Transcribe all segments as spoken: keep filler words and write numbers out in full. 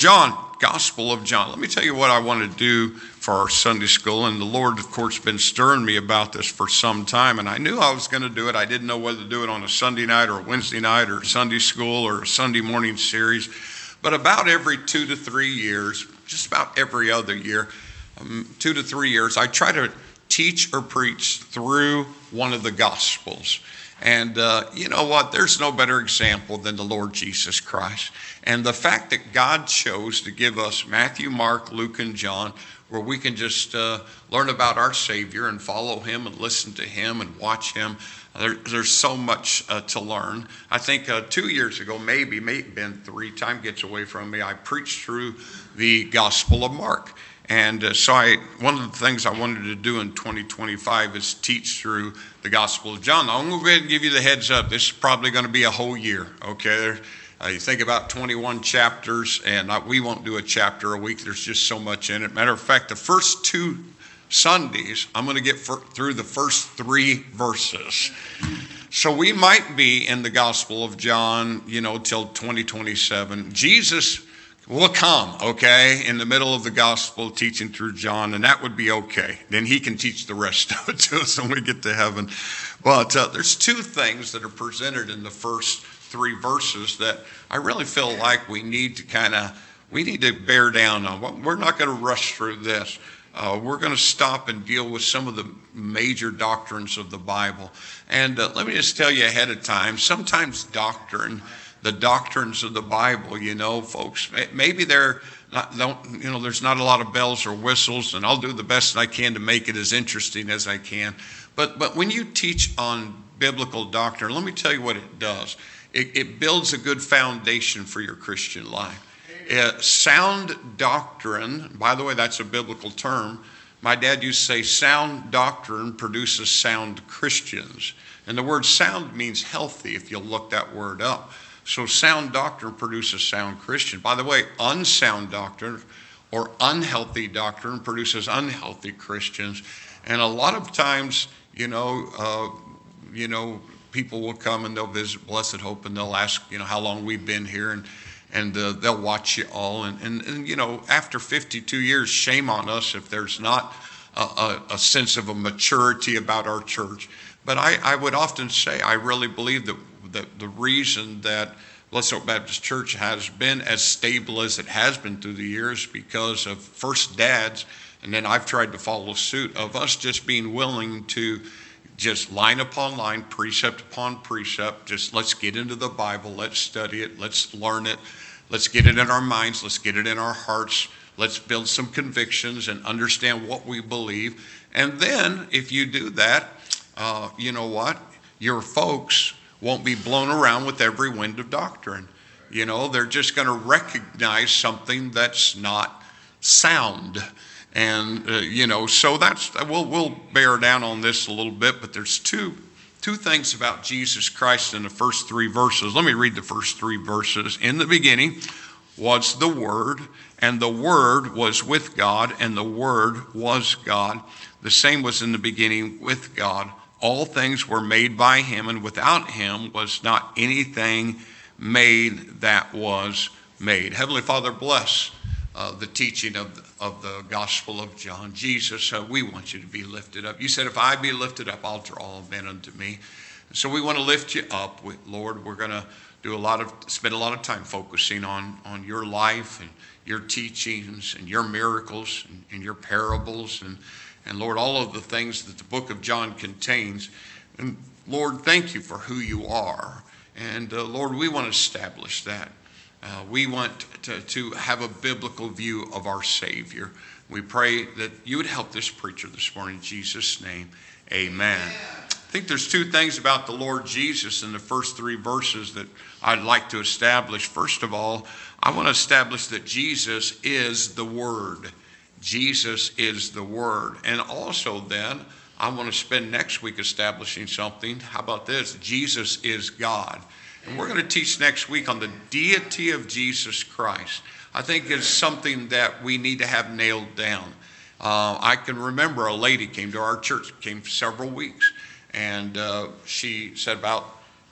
John, Gospel of John. Let me tell you what I want to do for our Sunday school. And the Lord, of course, been stirring me about this for some time. And I knew I was going to do it. I didn't know whether to do it on a Sunday night or a Wednesday night or Sunday school or a Sunday morning series. But about every two to three years, just about every other year, um, two to three years, I try to teach or preach through one of the Gospels. And uh, you know what? There's no better example than the Lord Jesus Christ. And the fact that God chose to give us Matthew, Mark, Luke, and John, where we can just uh, learn about our Savior and follow him and listen to him and watch him. There, there's so much uh, to learn. I think uh, two years ago, maybe, maybe been three, time gets away from me, I preached through the Gospel of Mark. And uh, so I, one of the things I wanted to do in twenty twenty-five is teach through the Gospel of John. I'm going to go ahead and give you the heads up. This is probably going to be a whole year, okay? Uh, you think about twenty-one chapters, and I, we won't do a chapter a week. There's just so much in it. Matter of fact, the first two Sundays, I'm going to get for, through the first three verses. So we might be in the Gospel of John, you know, till twenty twenty-seven. Jesus will come, okay, in the middle of the gospel teaching through John, and that would be okay. Then he can teach the rest of it to us when we get to heaven. But uh, there's two things that are presented in the first three verses that I really feel like we need to kind of, we need to bear down on. We're not going to rush through this. Uh, we're going to stop and deal with some of the major doctrines of the Bible. And uh, let me just tell you ahead of time, sometimes doctrine, the doctrines of the Bible, you know, folks, maybe they're not, don't, you know, there's not a lot of bells or whistles, and I'll do the best I can to make it as interesting as I can. But but when you teach on biblical doctrine, let me tell you what it does. It, it builds a good foundation for your Christian life. Uh, sound doctrine, by the way, that's a biblical term. My dad used to say sound doctrine produces sound Christians. And the word sound means healthy if you'll look that word up. So sound doctrine produces sound Christian. By the way, unsound doctrine or unhealthy doctrine produces unhealthy Christians. And a lot of times, you know, uh, you know, people will come and they'll visit Blessed Hope and they'll ask, you know, how long we've been here, and and uh, they'll watch you all. And, and, and, you know, after fifty-two years, shame on us if there's not a, a, a sense of a maturity about our church. But I, I would often say I really believe that The, the reason that Blessed Hope Baptist Church has been as stable as it has been through the years because of first dads, and then I've tried to follow suit, of us just being willing to just line upon line, precept upon precept, just let's get into the Bible, let's study it, let's learn it, let's get it in our minds, let's get it in our hearts, let's build some convictions and understand what we believe. And then if you do that, uh, you know what, your folks won't be blown around with every wind of doctrine. You know, they're just going to recognize something that's not sound. And, uh, you know, so that's, we'll, we'll bear down on this a little bit, but there's two, two things about Jesus Christ in the first three verses. Let me read the first three verses. In the beginning was the Word, and the Word was with God, and the Word was God. The same was in the beginning with God. All things were made by him, and without him was not anything made that was made. Heavenly Father, bless uh, the teaching of the, of the Gospel of John. Jesus, uh, we want you to be lifted up. You said, if I be lifted up, I'll draw all men unto me. So we want to lift you up. We, Lord, we're going to do a lot of, spend a lot of time focusing on, on your life and your teachings and your miracles and, and your parables and And Lord, all of the things that the book of John contains. And Lord, thank you for who you are. And uh, Lord, we want to establish that. Uh, we want to, to have a biblical view of our Savior. We pray that you would help this preacher this morning. In Jesus' name, amen. I think there's two things about the Lord Jesus in the first three verses that I'd like to establish. First of all, I want to establish that Jesus is the Word. Jesus is the Word. And also then, I want to spend next week establishing something. How about this? Jesus is God. And we're going to teach next week on the deity of Jesus Christ. I think it's something that we need to have nailed down. Uh, I can remember a lady came to our church, came for several weeks, and uh, she said about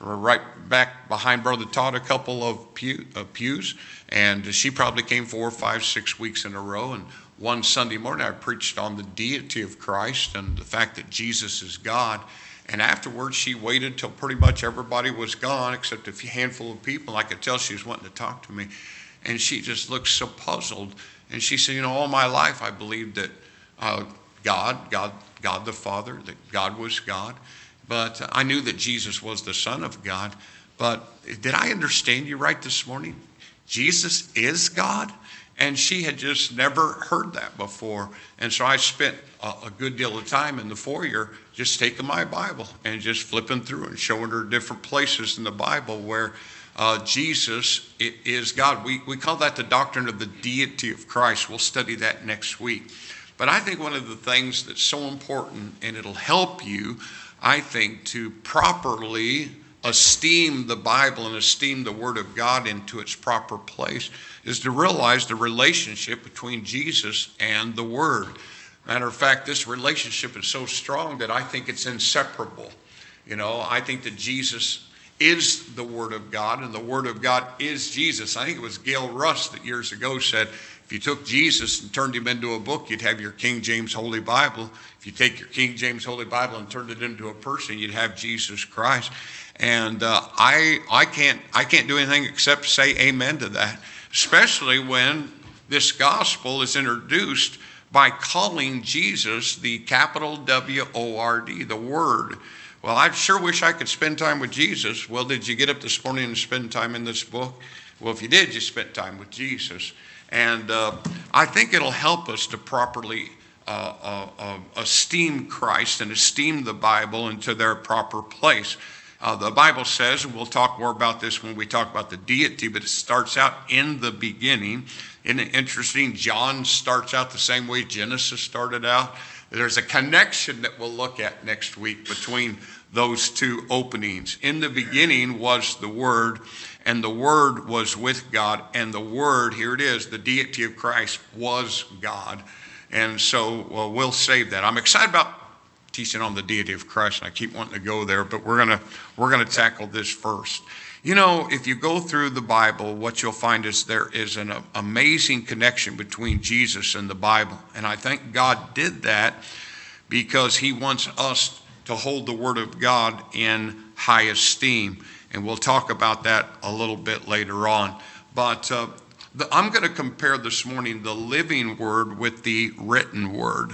right back behind Brother Todd a couple of pew, uh, pews, and she probably came four, five, six weeks in a row. And one Sunday morning I preached on the deity of Christ and the fact that Jesus is God. And afterwards she waited till pretty much everybody was gone except a few handful of people. I could tell she was wanting to talk to me. And she just looked so puzzled. And she said, you know, all my life I believed that uh, God, God, God the Father, that God was God. But I knew that Jesus was the Son of God. But did I understand you right this morning? Jesus is God? And she had just never heard that before. And so I spent a, a good deal of time in the foyer just taking my Bible and just flipping through and showing her different places in the Bible where uh, Jesus is God. We, we call that the doctrine of the deity of Christ. We'll study that next week. But I think one of the things that's so important, and it'll help you, I think, to properly esteem the Bible and esteem the Word of God into its proper place, is to realize the relationship between Jesus and the Word. Matter of fact, this relationship is so strong that I think it's inseparable. You know, I think that Jesus is the Word of God, and the Word of God is Jesus. I think it was Gail Russ that years ago said, if you took Jesus and turned him into a book, you'd have your King James Holy Bible. If you take your King James Holy Bible and turned it into a person, you'd have Jesus Christ. And uh, I I can't I can't do anything except say amen to that, especially when this gospel is introduced by calling Jesus the capital W O R D, the Word. Well, I sure wish I could spend time with Jesus. Well, did you get up this morning and spend time in this book? Well, if you did, you spent time with Jesus. And uh, I think it'll help us to properly uh, uh, uh, esteem Christ and esteem the Bible into their proper place. Uh, the Bible says, and we'll talk more about this when we talk about the deity, but it starts out in the beginning. Isn't it interesting? John starts out the same way Genesis started out. There's a connection that we'll look at next week between those two openings. In the beginning was the Word, and the Word was with God, and the Word, here it is, the deity of Christ was God. And so well, we'll save that. I'm excited about teaching on the deity of Christ, and I keep wanting to go there, but we're gonna we're gonna tackle this first. You know, if you go through the Bible, what you'll find is there is an amazing connection between Jesus and the Bible. And I think God did that because he wants us to hold the Word of God in high esteem. And we'll talk about that a little bit later on. But uh, the, I'm going to compare this morning the living Word with the written Word.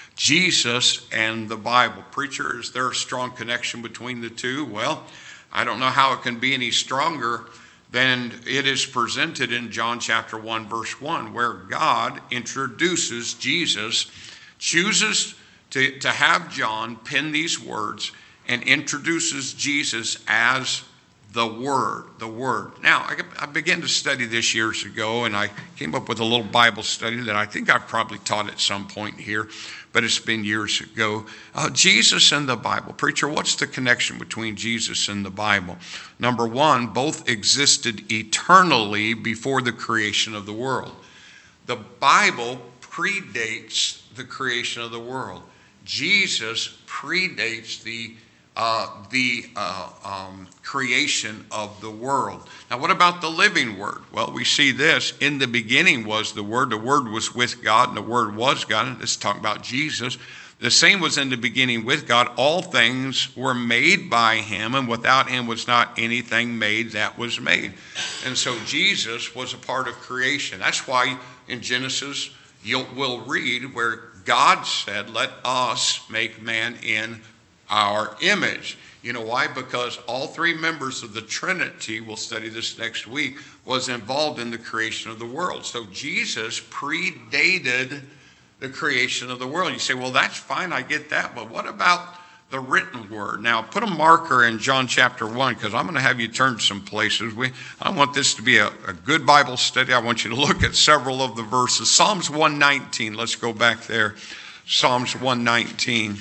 Jesus and the Bible. Preacher, is there a strong connection between the two? Well, I don't know how it can be any stronger than it is presented in John chapter one, verse one, where God introduces Jesus, chooses to, to have John pen these words and introduces Jesus as the Word, the Word. Now, I, I began to study this years ago, and I came up with a little Bible study that I think I've probably taught at some point here, but it's been years ago. Uh, Jesus and the Bible. Preacher, what's the connection between Jesus and the Bible? Number one, both existed eternally before the creation of the world. The Bible predates the creation of the world. Jesus predates the Uh, the uh, um, creation of the world. Now, what about the living Word? Well, we see this. In the beginning was the Word. The Word was with God, and the Word was God. And this is talking about Jesus. The same was in the beginning with God. All things were made by him, and without him was not anything made that was made. And so Jesus was a part of creation. That's why in Genesis you'll will read where God said, "Let us make man in our image." You know why? Because all three members of the Trinity, we'll study this next week, was involved in the creation of the world. So Jesus predated the creation of the world. You say, well, that's fine, I get that, but what about the written Word? Now, put a marker in John chapter one, because I'm going to have you turn some places. We, I want this to be a, a good Bible study. I want you to look at several of the verses. Psalms one nineteen, let's go back there. Psalms one nineteen.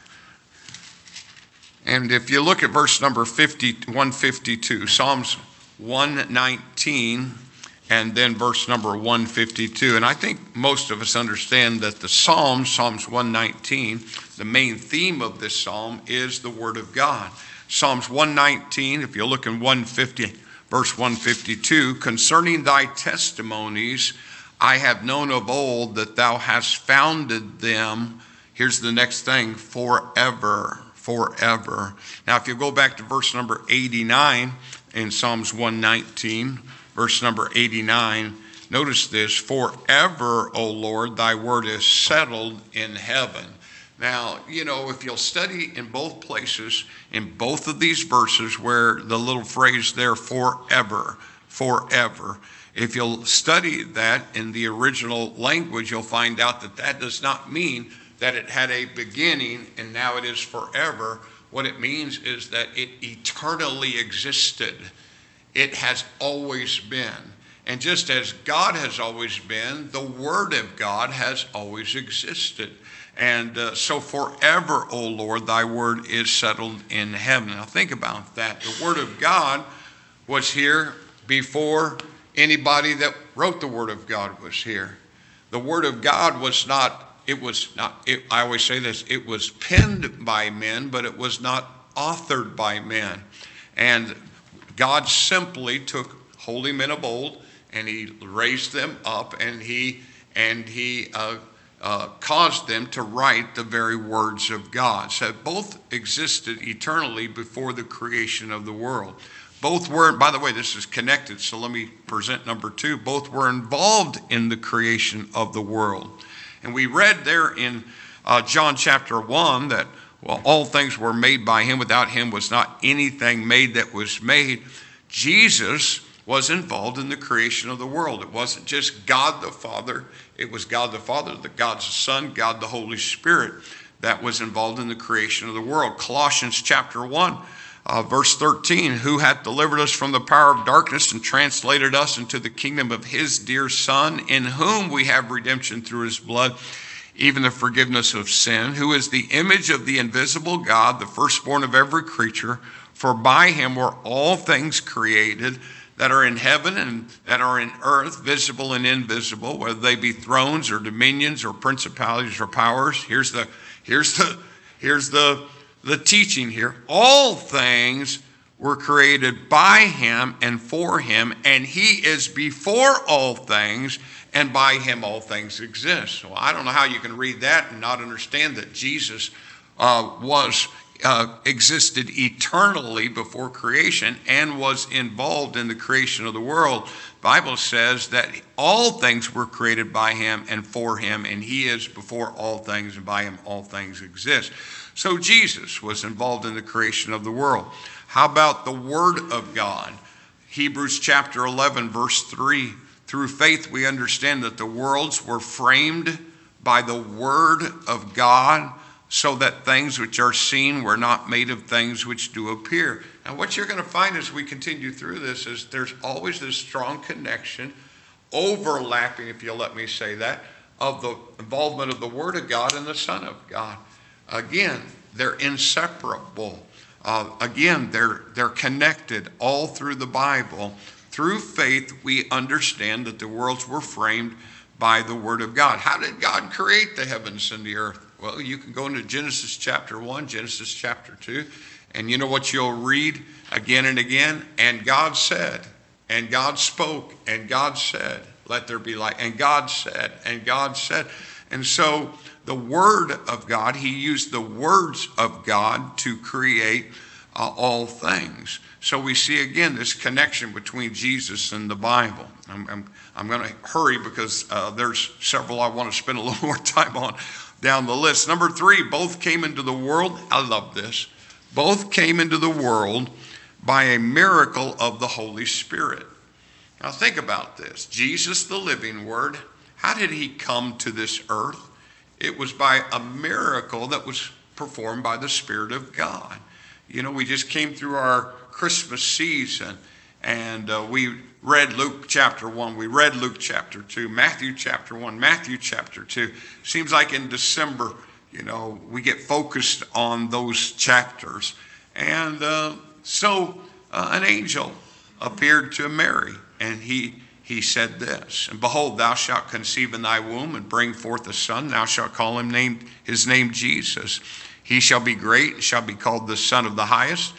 And if you look at verse number fifty, one fifty-two, Psalms one nineteen, and then verse number one fifty-two. And I think most of us understand that the Psalms, Psalms one nineteen, the main theme of this psalm is the Word of God. Psalms one nineteen, if you look in one fifty, verse one fifty-two, concerning thy testimonies, I have known of old that thou hast founded them. Here's the next thing, forever, forever. Now, if you go back to verse number eighty-nine in Psalms one nineteen, verse number eighty-nine, notice this, forever, O Lord, thy word is settled in heaven. Now, you know, if you'll study in both places, in both of these verses where the little phrase there, forever, forever, if you'll study that in the original language, you'll find out that that does not mean that it had a beginning and now it is forever. What it means is that it eternally existed. It has always been. And just as God has always been, the Word of God has always existed. And uh, so forever, O Lord, thy word is settled in heaven. Now think about that. The Word of God was here before anybody that wrote the Word of God was here. The Word of God was not, it was not, it, I always say this, it was penned by men, but it was not authored by men. And God simply took holy men of old and he raised them up and he, and he, uh, Uh, caused them to write the very words of God. So both existed eternally before the creation of the world. Both were, by the way, this is connected, so let me present number two. Both were involved in the creation of the world. And we read there in uh, John chapter one that, well, all things were made by him. Without him was not anything made that was made. Jesus was involved in the creation of the world. It wasn't just God the Father. It was God the Father, the God the Son, God the Holy Spirit that was involved in the creation of the world. Colossians chapter one, uh, verse thirteen, who hath delivered us from the power of darkness and translated us into the kingdom of his dear Son, in whom we have redemption through his blood, even the forgiveness of sin, who is the image of the invisible God, the firstborn of every creature, for by him were all things created, that are in heaven and that are in earth, visible and invisible, whether they be thrones or dominions or principalities or powers. Here's the, here's the, here's the, the teaching here. All things were created by him and for him, and he is before all things, and by him all things exist. So I don't know how you can read that and not understand that Jesus uh, was Uh, existed eternally before creation and was involved in the creation of the world. The Bible says that all things were created by him and for him, and he is before all things, and by him all things exist. So Jesus was involved in the creation of the world. How about the Word of God? Hebrews chapter eleven, verse three. Through faith we understand that the worlds were framed by the Word of God, so that things which are seen were not made of things which do appear. Now what you're going to find as we continue through this is there's always this strong connection, overlapping, if you'll let me say that, of the involvement of the Word of God and the Son of God. Again, they're inseparable. Uh, again, they're, they're connected all through the Bible. Through faith, we understand that the worlds were framed by the Word of God. How did God create the heavens and the earth? Well, you can go into Genesis chapter one, Genesis chapter two, and you know what you'll read again and again? And God said, and God spoke, and God said, let there be light. And God said, and God said. And so the Word of God, he used the words of God to create uh, all things. So we see again this connection between Jesus and the Bible. I'm, I'm, I'm going to hurry because uh, there's several I want to spend a little more time on down the list. Number three, both came into the world. I love this. Both came into the world by a miracle of the Holy Spirit. Now think about this. Jesus, the living Word, how did he come to this earth? It was by a miracle that was performed by the Spirit of God. You know, we just came through our Christmas season, and uh, we read Luke chapter one, we read Luke chapter two, Matthew chapter one, Matthew chapter two. Seems like in December, you know, we get focused on those chapters. And uh, so uh, an angel appeared to Mary, and he he said this, and behold, thou shalt conceive in thy womb and bring forth a son, thou shalt call him name, his name Jesus. He shall be great, shall be called the Son of the Highest.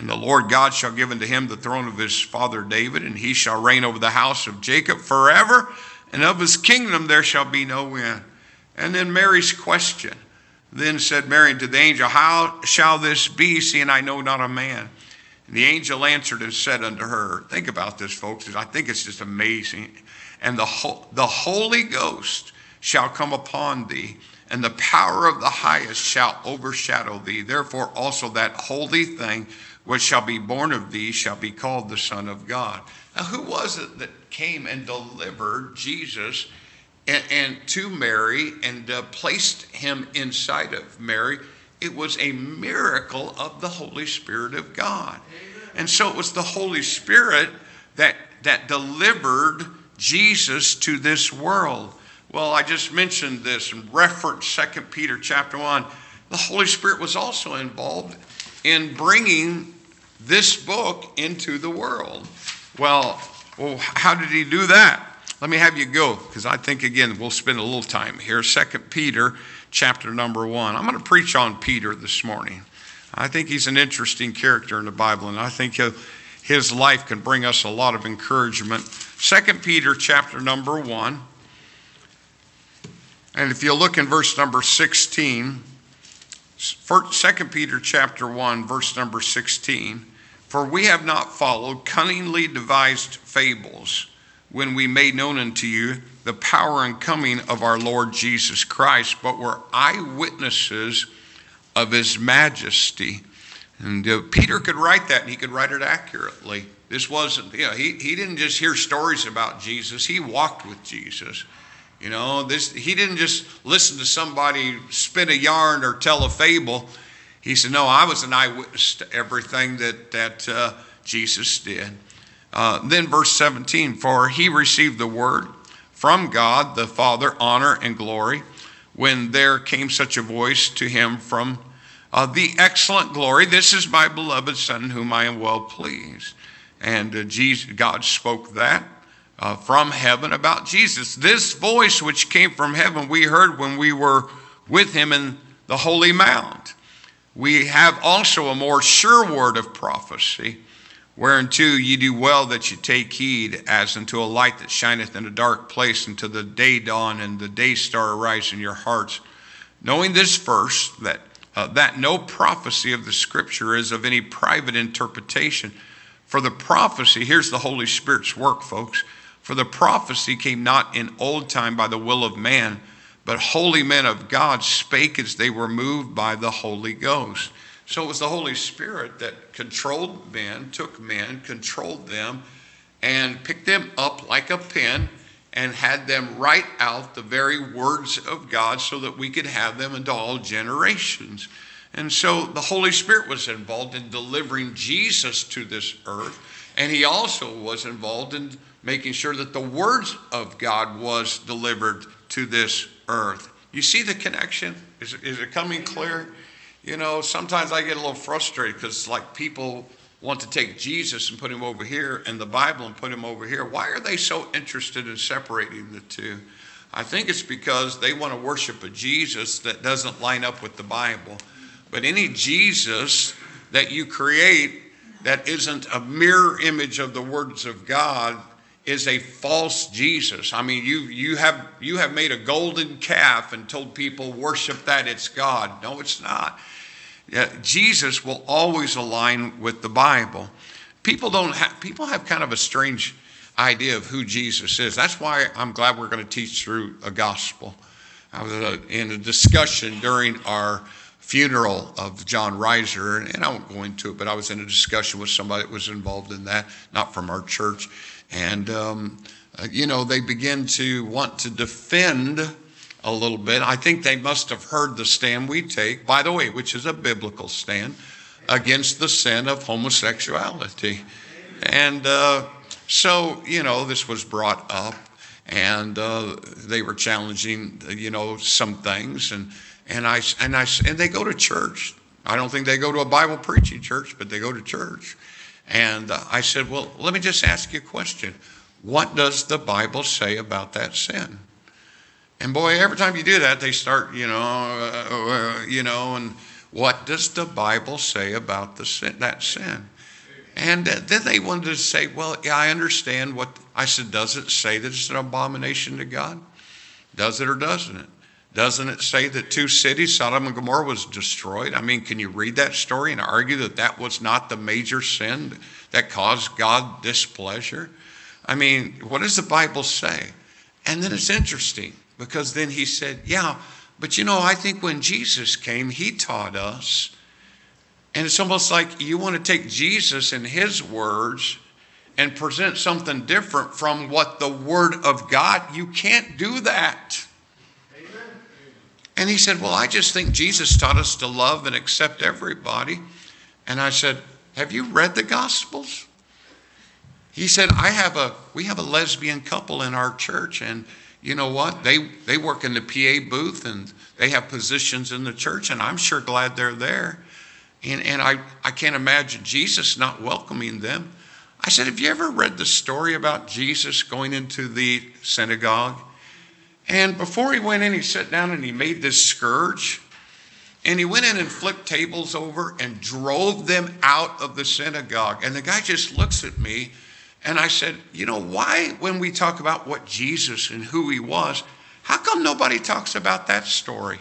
And the Lord God shall give unto him the throne of his father David, and he shall reign over the house of Jacob forever, and of his kingdom there shall be no end. And then Mary's question. Then said Mary unto the angel, how shall this be, seeing I know not a man? And the angel answered and said unto her, think about this, folks. I think it's just amazing. And the, ho- the Holy Ghost shall come upon thee, and the power of the highest shall overshadow thee. Therefore also that holy thing which shall be born of thee shall be called the Son of God. Now who was it that came and delivered Jesus and, and to Mary and uh, placed him inside of Mary? It was a miracle of the Holy Spirit of God. Amen. And so it was the Holy Spirit that, that delivered Jesus to this world. Well, I just mentioned this in reference Second Peter chapter one. The Holy Spirit was also involved in bringing this book into the world. Well, well, how did he do that? Let me have you go, because I think, again, we'll spend a little time here. Second Peter chapter number one. I'm going to preach on Peter this morning. I think he's an interesting character in the Bible, and I think his life can bring us a lot of encouragement. Second Peter chapter number one. And if you look in verse number sixteen, Second Peter chapter one, verse number sixteen, for we have not followed cunningly devised fables when we made known unto you the power and coming of our Lord Jesus Christ, but were eyewitnesses of his majesty. And uh, Peter could write that, and he could write it accurately. This wasn't, you know, he, he didn't just hear stories about Jesus. He walked with Jesus. You know, this he didn't just listen to somebody spin a yarn or tell a fable. He said, no, I was an eyewitness to everything that, that uh, Jesus did. Uh, then verse seventeen, for he received the word from God the Father, honor and glory, when there came such a voice to him from uh, the excellent glory, this is my beloved Son, in whom I am well pleased. And uh, Jesus, God spoke that uh, from heaven about Jesus. This voice which came from heaven we heard when we were with him in the Holy Mount. We have also a more sure word of prophecy, whereunto ye do well that ye take heed, as unto a light that shineth in a dark place, until the day dawn and the day star arise in your hearts. Knowing this first, that uh, that no prophecy of the Scripture is of any private interpretation. For the prophecy, here's the Holy Spirit's work, folks. For the prophecy came not in old time by the will of man, but holy men of God spake as they were moved by the Holy Ghost. So it was the Holy Spirit that controlled men, took men, controlled them, and picked them up like a pen and had them write out the very words of God so that we could have them into all generations. And so the Holy Spirit was involved in delivering Jesus to this earth, and he also was involved in making sure that the words of God was delivered to this earth. You see the connection? Is it, is it coming clear? You know, sometimes I get a little frustrated because like people want to take Jesus and put him over here and the Bible and put him over here. Why are they so interested in separating the two? I think it's because they want to worship a Jesus that doesn't line up with the Bible. But any Jesus that you create that isn't a mirror image of the words of God is a false Jesus. I mean, you you have you have made a golden calf and told people worship that, it's God. No, it's not. Yeah, Jesus will always align with the Bible. People don't have people have kind of a strange idea of who Jesus is. That's why I'm glad we're going to teach through a gospel. I was uh, in a discussion during our funeral of John Reiser, and I won't go into it, but I was in a discussion with somebody that was involved in that, not from our church. And, um, uh, you know, they begin to want to defend a little bit. I think they must have heard the stand we take, by the way, which is a biblical stand, against the sin of homosexuality. And uh, so, you know, this was brought up, and uh, they were challenging, you know, some things. And and I and I and they go to church. I don't think they go to a Bible preaching church, but they go to church. And uh, I said, well, let me just ask you a question. What does the Bible say about that sin? And boy, every time you do that, they start, you know, uh, uh, you know, and What does the Bible say about the sin, that sin? And then they wanted to say, well, yeah, I understand what, I said, does it say that it's an abomination to God? Does it or doesn't it? Doesn't it say that two cities, Sodom and Gomorrah, was destroyed? I mean, can you read that story and argue that that was not the major sin that caused God displeasure? I mean, what does the Bible say? And then it's interesting because then he said, yeah, but you know, I think when Jesus came, he taught us. And it's almost like you want to take Jesus and his words and present something different from what the Word of God. You can't do that. Amen. And he said, well, I just think Jesus taught us to love and accept everybody. And I said, have you read the Gospels? He said, I have a, we have a lesbian couple in our church, and you know what? They they work in the P A booth, and they have positions in the church, and I'm sure glad they're there. And, and I, I can't imagine Jesus not welcoming them. I said, have you ever read the story about Jesus going into the synagogue? And before he went in, he sat down and he made this scourge. And he went in and flipped tables over and drove them out of the synagogue. And the guy just looks at me. And I said, you know, why when we talk about what Jesus and who he was, how come nobody talks about that story?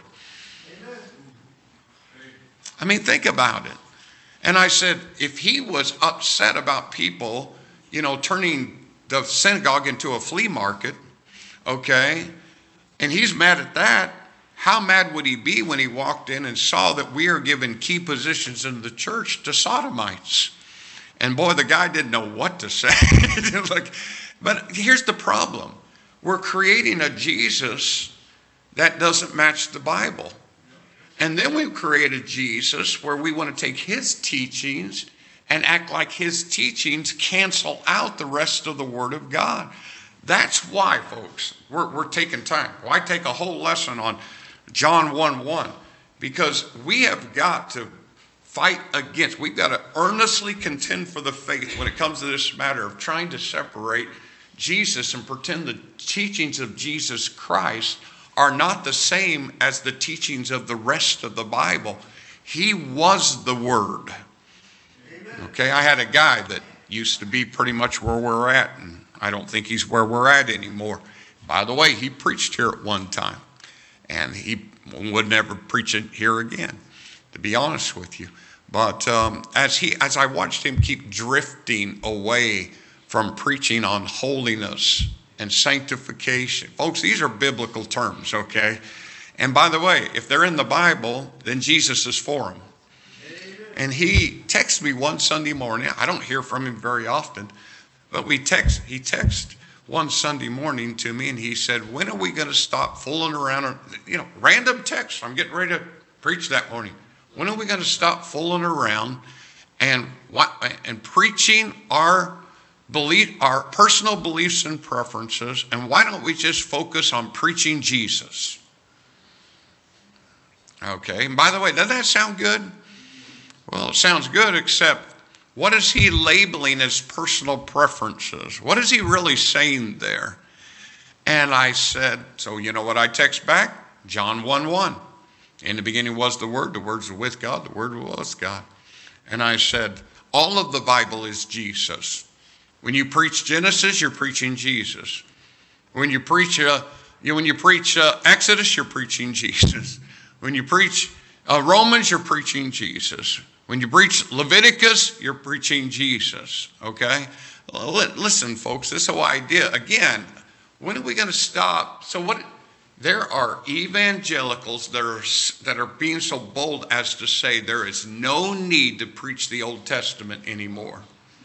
I mean, think about it. And I said, if he was upset about people, you know, turning the synagogue into a flea market, okay, and he's mad at that, how mad would he be when he walked in and saw that we are giving key positions in the church to sodomites? And boy, the guy didn't know what to say. Like, but here's the problem. We're creating a Jesus that doesn't match the Bible. And then we've created Jesus where we want to take his teachings and act like his teachings cancel out the rest of the Word of God. That's why, folks, we're, we're taking time. Why take a whole lesson on John one one? Because we have got to fight against, we've got to earnestly contend for the faith when it comes to this matter of trying to separate Jesus and pretend the teachings of Jesus Christ are not the same as the teachings of the rest of the Bible. He was the Word. Amen. Okay, I had a guy that used to be pretty much where we're at, and I don't think he's where we're at anymore. By the way, he preached here at one time, and he would never preach it here again, to be honest with you. But um, as he, as I watched him keep drifting away from preaching on holiness and sanctification. Folks, these are biblical terms, okay? And by the way, if they're in the Bible, then Jesus is for them. And he texted me one Sunday morning. I don't hear from him very often, but we text. He texted one Sunday morning to me, and he said, when are we going to stop fooling around? You know, random text. I'm getting ready to preach that morning. When are we going to stop fooling around and what and preaching our belief, our personal beliefs and preferences, and why don't we just focus on preaching Jesus? Okay, and by the way, doesn't that sound good? Well, it sounds good, except what is he labeling as personal preferences? What is he really saying there? And I said, so you know what I text back? John one one. In the beginning was the Word, the Word was with God, the Word was God. And I said, all of the Bible is Jesus. When you preach Genesis, you're preaching Jesus. When you preach, uh, you know, when you preach uh, Exodus, you're preaching Jesus. When you preach uh, Romans, you're preaching Jesus. When you preach Leviticus, you're preaching Jesus. Okay? Listen, folks, this whole idea, again, when are we going to stop? So what? There are evangelicals that are, that are being so bold as to say there is no need to preach the Old Testament anymore.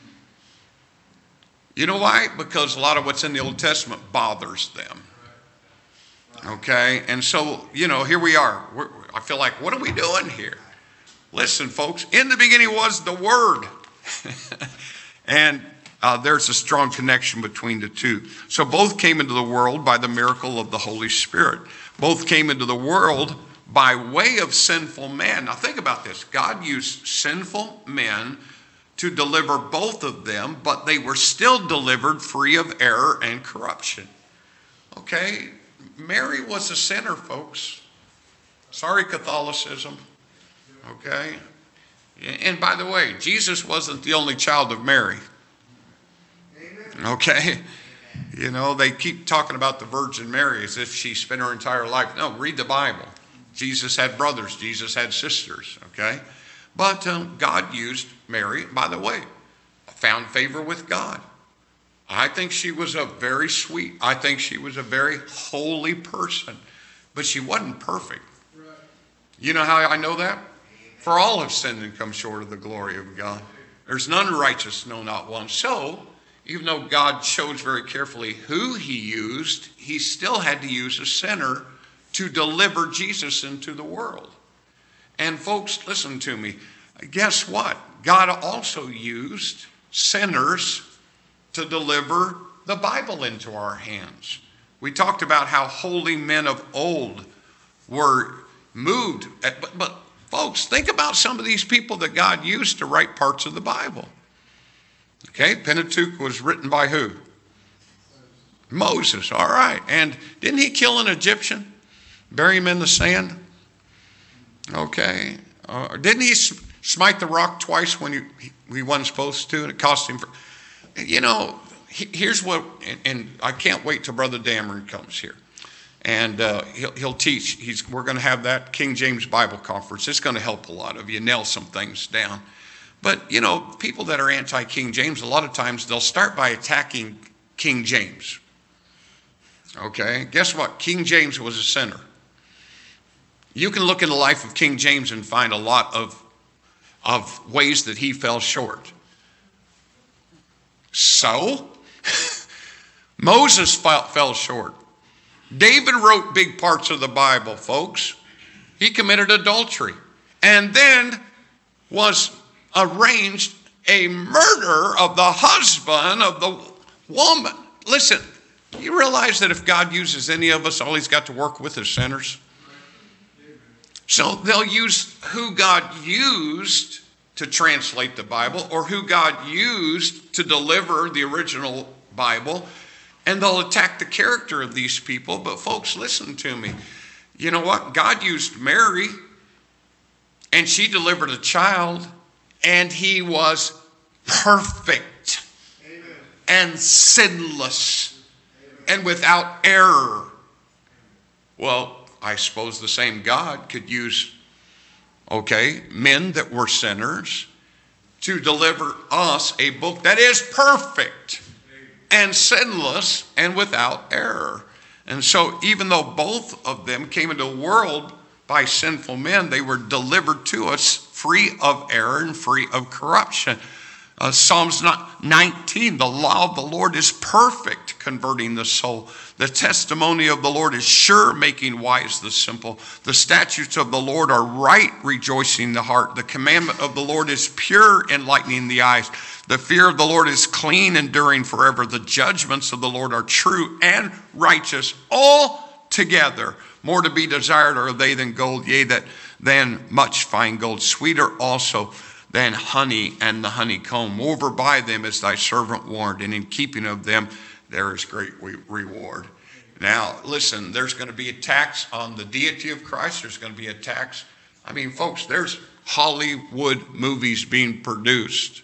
You know why? Because a lot of what's in the Old Testament bothers them. Okay? And so, you know, here we are. We're, I feel like, what are we doing here? Listen, folks, in the beginning was the Word. And uh, there's a strong connection between the two. So both came into the world by the miracle of the Holy Spirit. Both came into the world by way of sinful man. Now think about this. God used sinful men to deliver both of them, but they were still delivered free of error and corruption. Okay? Mary was a sinner, folks. Sorry, Catholicism. Okay? And by the way, Jesus wasn't the only child of Mary. Okay? You know, they keep talking about the Virgin Mary as if she spent her entire life. No, read the Bible. Jesus had brothers. Jesus had sisters. Okay? But um, God used Mary, by the way, found favor with God. I think she was a very sweet, I think she was a very holy person, but she wasn't perfect. You know how I know that? For all have sinned and come short of the glory of God. There's none righteous, no, not one. So, even though God chose very carefully who he used, he still had to use a sinner to deliver Jesus into the world. And folks, listen to me. Guess what? God also used sinners to deliver the Bible into our hands. We talked about how holy men of old were moved. But, but folks, think about some of these people that God used to write parts of the Bible. Okay, Pentateuch was written by who? Moses, all right. And didn't he kill an Egyptian? Bury him in the sand? Okay. Uh, didn't he smite the rock twice when he, he wasn't supposed to, and it cost him? For, you know, he, here's what, and, and I can't wait till Brother Dameron comes here. And uh, he'll, he'll teach. He's, we're going to have that King James Bible Conference. It's going to help a lot of you nail some things down. But, you know, people that are anti-King James, a lot of times they'll start by attacking King James. Okay? Guess what? King James was a sinner. You can look in the life of King James and find a lot of, of ways that he fell short. So, Moses fell, fell short. David wrote big parts of the Bible, folks. He committed adultery. And then was arranged a murder of the husband of the woman. Listen, you realize that if God uses any of us, all he's got to work with is sinners? So they'll use who God used to translate the Bible or who God used to deliver the original Bible, and they'll attack the character of these people. But folks, listen to me. You know what? God used Mary, and she delivered a child, and he was perfect. Amen. And sinless. Amen. And without error. Well, I suppose the same God could use, okay, men that were sinners to deliver us a book that is perfect and sinless and without error. And so even though both of them came into the world by sinful men, they were delivered to us free of error and free of corruption. Uh, Psalms nineteen, the law of the Lord is perfect, converting the soul. The testimony of the Lord is sure, making wise the simple. The statutes of the Lord are right, rejoicing the heart. The commandment of the Lord is pure, enlightening the eyes. The fear of the Lord is clean, enduring forever. The judgments of the Lord are true and righteous, all together. More to be desired are they than gold, yea, that than much fine gold. Sweeter also than honey and the honeycomb. Moreover, by them is thy servant warned, and in keeping of them there is great reward. Now, listen, there's going to be attacks on the deity of Christ. There's going to be attacks. I mean, folks, there's Hollywood movies being produced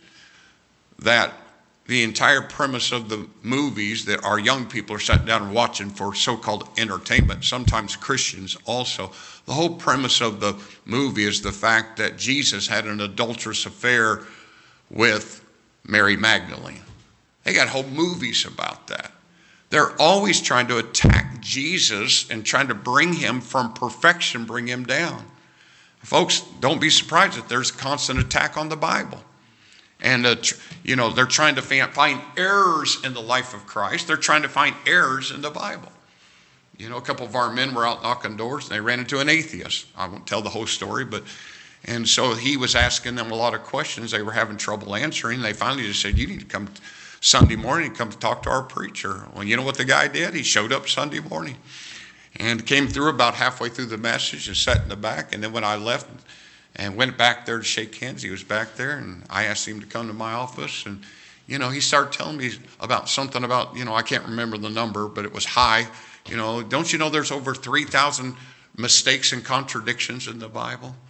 that the entire premise of the movies that our young people are sitting down and watching for so-called entertainment, sometimes Christians also, the whole premise of the movie is the fact that Jesus had an adulterous affair with Mary Magdalene. They got whole movies about that. They're always trying to attack Jesus and trying to bring him from perfection, bring him down. Folks, don't be surprised that there's a constant attack on the Bible. And, uh, you know, they're trying to find errors in the life of Christ. They're trying to find errors in the Bible. You know, a couple of our men were out knocking doors, and they ran into an atheist. I won't tell the whole story, but, and so he was asking them a lot of questions they were having trouble answering. They finally just said, you need to come Sunday morning and come to talk to our preacher. Well, you know what the guy did? He showed up Sunday morning and came through about halfway through the message and sat in the back. And then when I left and went back there to shake hands, he was back there, and I asked him to come to my office. And, you know, he started telling me about something about, you know, I can't remember the number, but it was high. You know, don't you know there's over three thousand mistakes and contradictions in the Bible?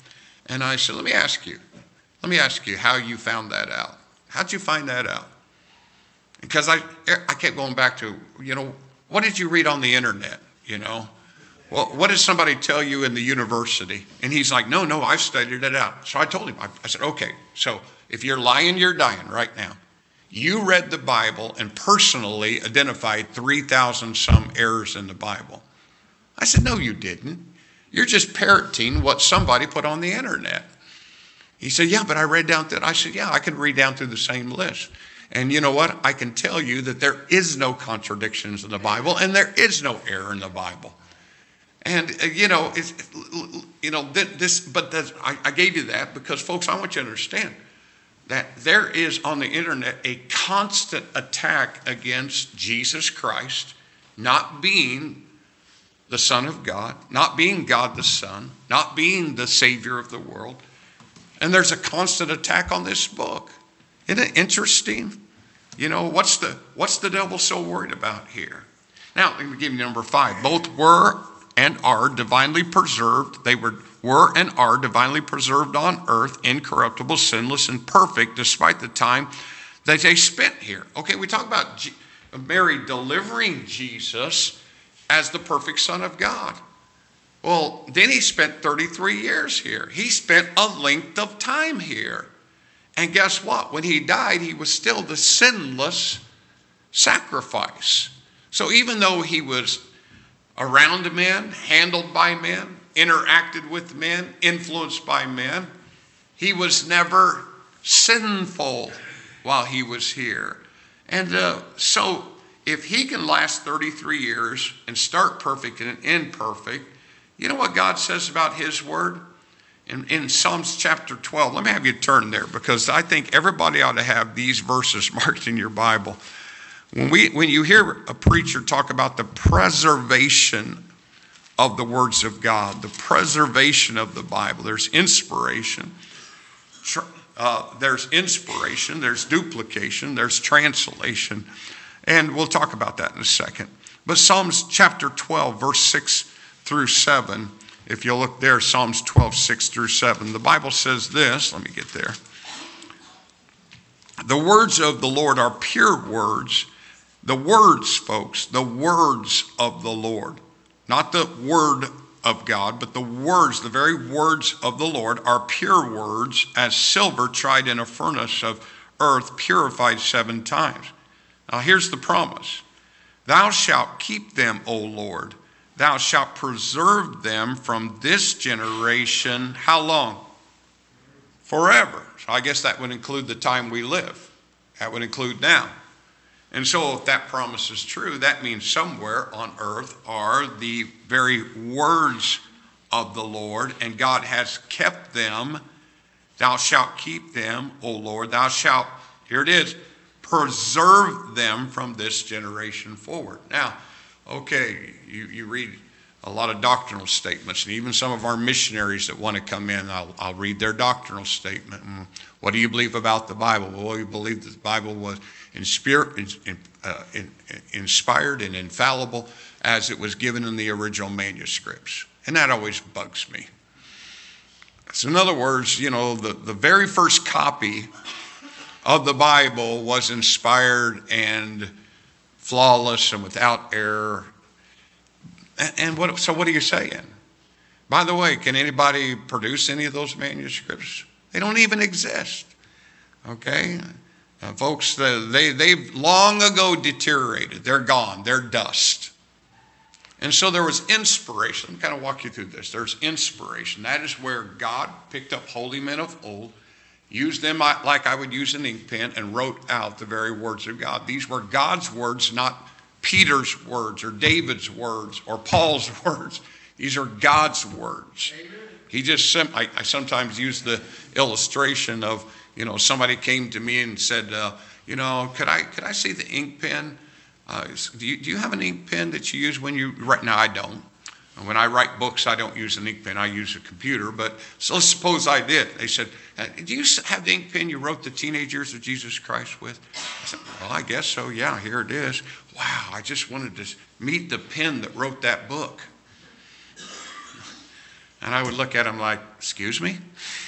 And I said, let me ask you, let me ask you how you found that out. How'd you find that out? Because I, I kept going back to, you know, what did you read on the internet, you know? Well, what did somebody tell you in the university? And he's like, no, no, I've studied it out. So I told him, I, I said, okay, so if you're lying, you're dying right now. You read the Bible and personally identified three thousand some errors in the Bible. I said, no, you didn't. You're just parroting what somebody put on the internet. He said, yeah, but I read down through it. I said, yeah, I can read down through the same list. And you know what? I can tell you that there is no contradictions in the Bible and there is no error in the Bible. And, uh, you know, it's, you know, this, but this, I, I gave you that because, folks, I want you to understand that there is on the internet a constant attack against Jesus Christ not being the Son of God, not being God the Son, not being the Savior of the world. And there's a constant attack on this book. Isn't it interesting? You know, what's the, what's the devil so worried about here? Now, let me give you number five. Both were and are divinely preserved. They were, were and are divinely preserved on earth, incorruptible, sinless, and perfect, despite the time that they spent here. Okay, we talk about G- Mary delivering Jesus as the perfect Son of God. Well, then he spent thirty-three years here. He spent a length of time here. And guess what? When he died, he was still the sinless sacrifice. So even though he was around men, handled by men, interacted with men, influenced by men, he was never sinful while he was here. And uh, so if he can last thirty-three years and start perfect and end perfect, you know what God says about his word? In, in Psalms chapter twelve, let me have you turn there because I think everybody ought to have these verses marked in your Bible. When we, when you hear a preacher talk about the preservation of the words of God, the preservation of the Bible, there's inspiration, uh, there's inspiration, there's duplication, there's translation, and we'll talk about that in a second. But Psalms chapter twelve, verse six through seven, if you'll look there, Psalms twelve, six through seven, the Bible says this, let me get there. The words of the Lord are pure words. The words, folks, the words of the Lord, not the word of God, but the words, the very words of the Lord are pure words as silver tried in a furnace of earth, purified seven times. Now here's the promise. Thou shalt keep them, O Lord. Thou shalt preserve them from this generation. How long? Forever. So I guess that would include the time we live. That would include now. And so if that promise is true, that means somewhere on earth are the very words of the Lord, and God has kept them. Thou shalt keep them, O Lord. Thou shalt, here it is, preserve them from this generation forward. Now, okay, you, you read a lot of doctrinal statements, and even some of our missionaries that want to come in, I'll, I'll read their doctrinal statement. And what do you believe about the Bible? Well, we believe that the Bible was inspired, uh, inspired and infallible as it was given in the original manuscripts. And that always bugs me. So in other words, you know, the, the very first copy of the Bible was inspired and flawless and without error. And, and what, so what are you saying? By the way, can anybody produce any of those manuscripts? They don't even exist. Okay? Uh, folks, the, they, they've long ago deteriorated. They're gone. They're dust. And so there was inspiration. Let me kind of walk you through this. There's inspiration. That is where God picked up holy men of old, used them like I would use an ink pen, and wrote out the very words of God. These were God's words, not Peter's words or David's words or Paul's words. These are God's words. He just, I, I sometimes use the illustration of, you know, somebody came to me and said, uh, you know, could I could I see the ink pen? Uh, do, you, do you have an ink pen that you use when you write? No, I don't. And when I write books, I don't use an ink pen. I use a computer. But so let's suppose I did. They said, do you have the ink pen you wrote the teenage years of Jesus Christ with? I said, well, I guess so. Yeah, here it is. Wow, I just wanted to meet the pen that wrote that book. And I would look at them like, excuse me?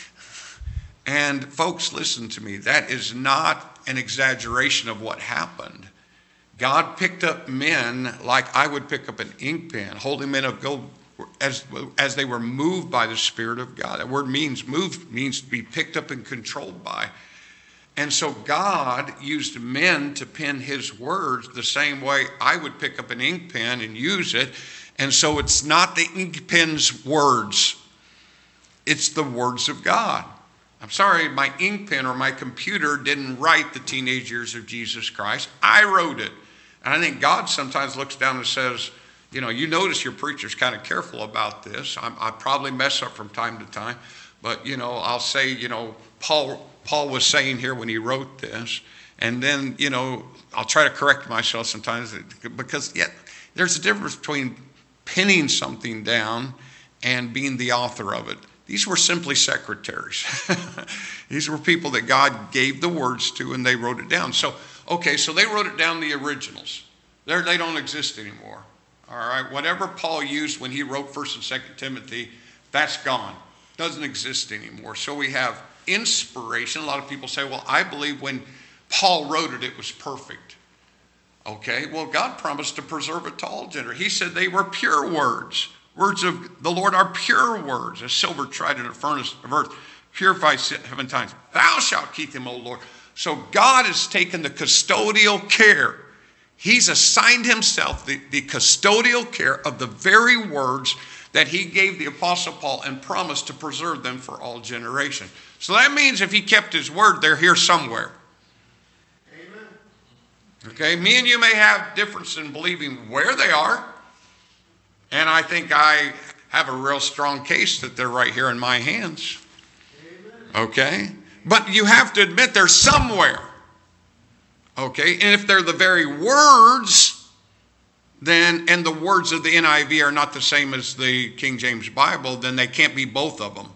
And folks, listen to me. That is not an exaggeration of what happened. God picked up men like I would pick up an ink pen, holy men of gold, as, as they were moved by the Spirit of God. That word means moved, means to be picked up and controlled by. And so God used men to pen his words the same way I would pick up an ink pen and use it. And so it's not the ink pen's words. It's the words of God. I'm sorry, my ink pen or my computer didn't write the teenage years of Jesus Christ. I wrote it. And I think God sometimes looks down and says, you know, you notice your preacher's kind of careful about this. I'm, I probably mess up from time to time. But, you know, I'll say, you know, Paul... Paul was saying here when he wrote this, and then, you know, I'll try to correct myself sometimes because yeah, there's a difference between pinning something down and being the author of it. These were simply secretaries. These were people that God gave the words to, and they wrote it down. So, okay, so they wrote it down, the originals. They're, they don't exist anymore. All right, whatever Paul used when he wrote First and Second Timothy, that's gone. Doesn't exist anymore. So we have inspiration. A lot of people say, well, I believe when Paul wrote it, it was perfect. Okay, well, God promised to preserve it to all generations. He said they were pure words. Words of the Lord are pure words, as silver tried in a furnace of earth, purified seven times. Thou shalt keep them, O Lord. So God has taken the custodial care. He's assigned himself the, the custodial care of the very words that he gave the Apostle Paul and promised to preserve them for all generations. So that means if he kept his word, they're here somewhere. Amen. Okay, me and you may have difference in believing where they are. And I think I have a real strong case that they're right here in my hands. Amen. Okay, but you have to admit they're somewhere. Okay, and if they're the very words, then, and the words of the N I V are not the same as the King James Bible, then they can't be both of them.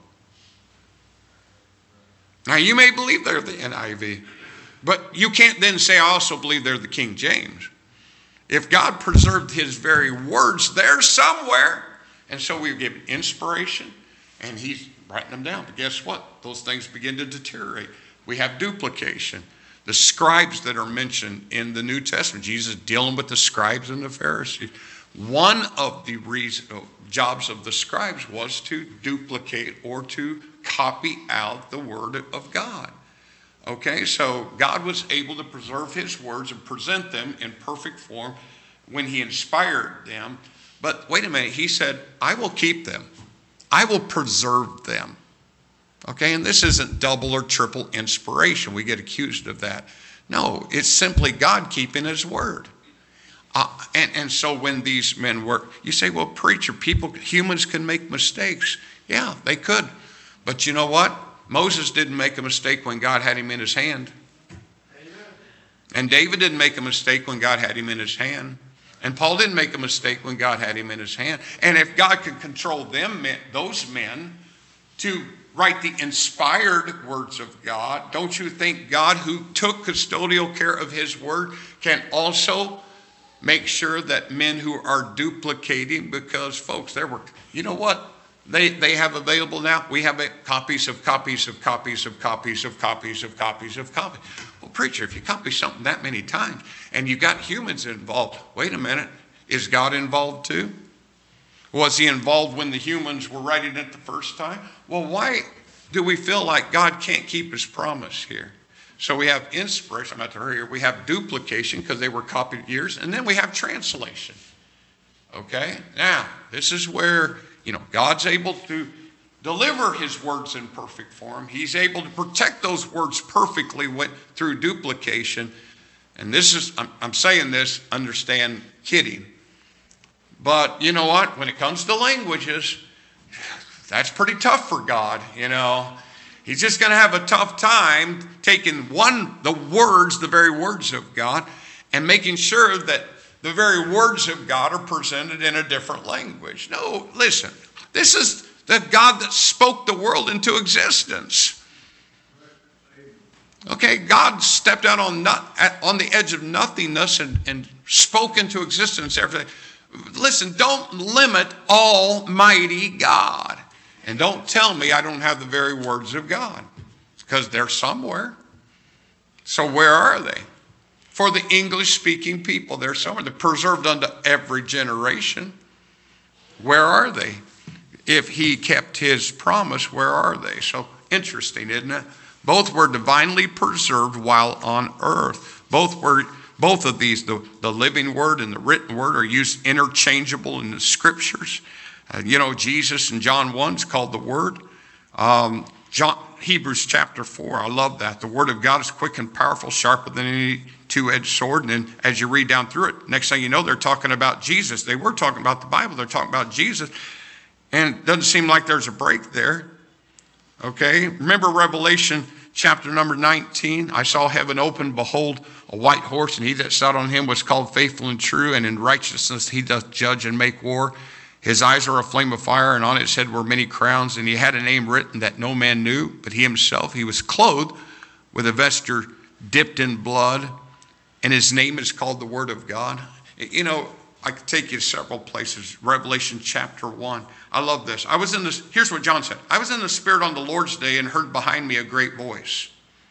Now, you may believe they're the N I V, but you can't then say, I also believe they're the King James. If God preserved his very words, they're somewhere. And so we give inspiration, and he's writing them down. But guess what? Those things begin to deteriorate. We have duplication. The scribes that are mentioned in the New Testament, Jesus dealing with the scribes and the Pharisees. One of the reason, jobs of the scribes was to duplicate or to copy out the word of God. Okay, so God was able to preserve his words and present them in perfect form when he inspired them. But wait a minute, he said, I will keep them. I will preserve them. Okay, and this isn't double or triple inspiration. We get accused of that. No, it's simply God keeping his word. Uh, and, and so when these men work, you say, well, preacher, people, humans can make mistakes. Yeah, they could. But you know what? Moses didn't make a mistake when God had him in his hand. Amen. And David didn't make a mistake when God had him in his hand. And Paul didn't make a mistake when God had him in his hand. And if God could control them, those men, to write the inspired words of God, don't you think God, who took custodial care of his word, can also make sure that men who are duplicating, because folks, there were, you know what? They, they have available now. We have copies of copies of copies of copies of copies of copies of copies. Well, preacher, if you copy something that many times and you got humans involved, wait a minute, is God involved too? Was he involved when the humans were writing it the first time? Well, why do we feel like God can't keep his promise here? So we have inspiration, I'm about to hurry here. We have duplication because they were copied years, and then we have translation. Okay, now this is where, you know, God's able to deliver his words in perfect form. He's able to protect those words perfectly with, through duplication. And this is, I'm, I'm saying this, understand, kidding. But you know what? When it comes to languages, that's pretty tough for God, you know. He's just going to have a tough time taking one, the words, the very words of God, and making sure that the very words of God are presented in a different language. No, listen, this is the God that spoke the world into existence. Okay, God stepped out on, not, on the edge of nothingness and, and spoke into existence everything. Listen, don't limit Almighty God. And don't tell me I don't have the very words of God, because they're somewhere. So where are they? For the English-speaking people, they're somewhere. They're preserved unto every generation. Where are they? If he kept his promise, where are they? So interesting, isn't it? Both were divinely preserved while on earth. Both were, both of these, the, the living word and the written word, are used interchangeable in the scriptures. Uh, you know, Jesus in John one is called the Word. Um, John, Hebrews chapter four, I love that. The Word of God is quick and powerful, sharper than any two-edged sword. And then as you read down through it, next thing you know, they're talking about Jesus. They were talking about the Bible. They're talking about Jesus. And it doesn't seem like there's a break there. Okay? Remember Revelation chapter number nineteen? I saw heaven open, behold, a white horse, and he that sat on him was called Faithful and True, and in righteousness he doth judge and make war. His eyes are a flame of fire, and on his head were many crowns, and he had a name written that no man knew, but he himself. He was clothed with a vesture dipped in blood, and his name is called the Word of God. You know, I could take you to several places. Revelation chapter one. I love this. I was in this, here's what John said. I was in the Spirit on the Lord's day and heard behind me a great voice,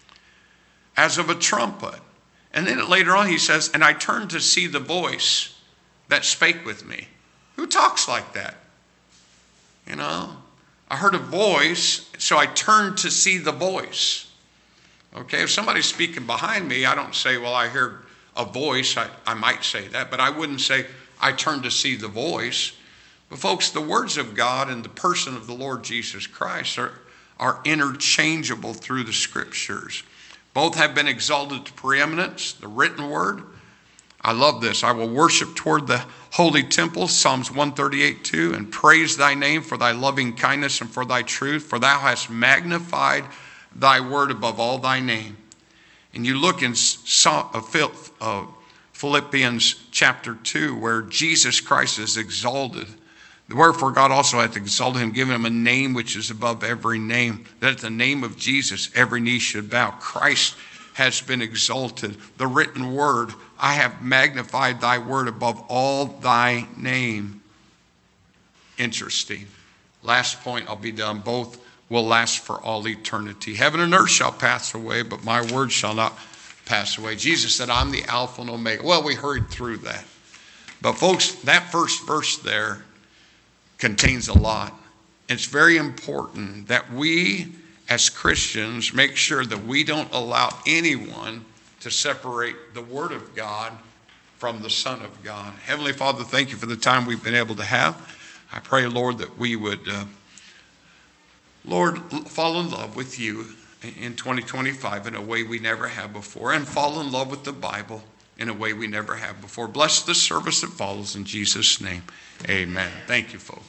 as of a trumpet. And then later on he says, and I turned to see the voice that spake with me. Who talks like that? You know, I heard a voice, so I turned to see the voice. Okay, if somebody's speaking behind me, I don't say, well, I heard a voice. I, I might say that, but I wouldn't say, I turned to see the voice. But folks, the words of God and the person of the Lord Jesus Christ are, are interchangeable through the scriptures. Both have been exalted to preeminence, the written word. I love this. I will worship toward the holy temple, Psalms one thirty-eight two, and praise thy name for thy loving kindness and for thy truth, for thou hast magnified thy word above all thy name. And you look in Philippians chapter two, where Jesus Christ is exalted. Wherefore God also hath exalted him, given him a name which is above every name, that at the name of Jesus every knee should bow. Christ has been exalted. The written word, I have magnified thy word above all thy name. Interesting. Last point, I'll be done. Both will last for all eternity. Heaven and earth shall pass away, but my word shall not pass away. Jesus said, I'm the Alpha and Omega. Well, we hurried through that. But folks, that first verse there contains a lot. It's very important that we as Christians make sure that we don't allow anyone to separate the Word of God from the Son of God. Heavenly Father, thank you for the time we've been able to have. I pray, Lord, that we would, uh, Lord, fall in love with you in twenty twenty-five in a way we never have before, and fall in love with the Bible in a way we never have before. Bless the service that follows in Jesus' name. Amen. Thank you, folks.